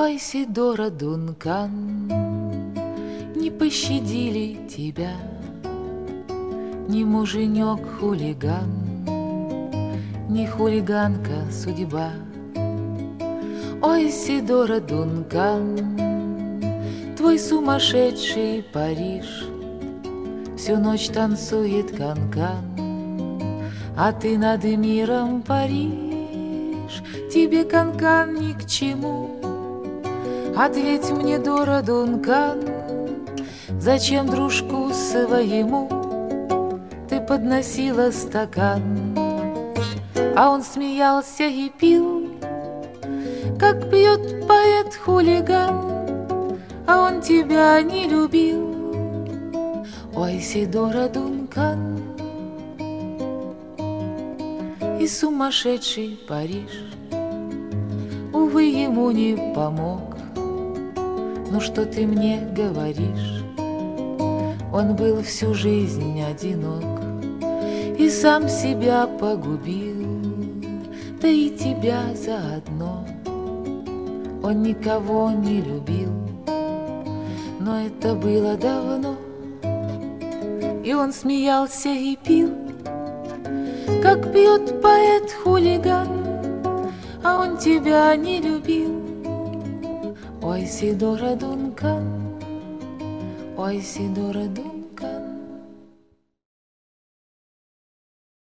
Ой, Сидора Дункан, не пощадили тебя ни муженек-хулиган, ни хулиганка судьба. Ой, Сидора Дункан, твой сумасшедший Париж всю ночь танцует канкан, а ты над миром паришь, тебе канкан ни к чему. Ответь мне, Дора Дункан, зачем дружку своему ты подносила стакан? А он смеялся и пил, как пьет поэт-хулиган, а он тебя не любил. Ой, Сидора Дункан, и сумасшедший Париж, увы, ему не помог. Ну что ты мне говоришь? Он был всю жизнь одинок и сам себя погубил, да и тебя заодно. Он никого не любил, но это было давно. И он смеялся и пил, как пьет поэт-хулиган, а он тебя не любил. Ой, Сидора Дункан, ой, Сидора Дункан.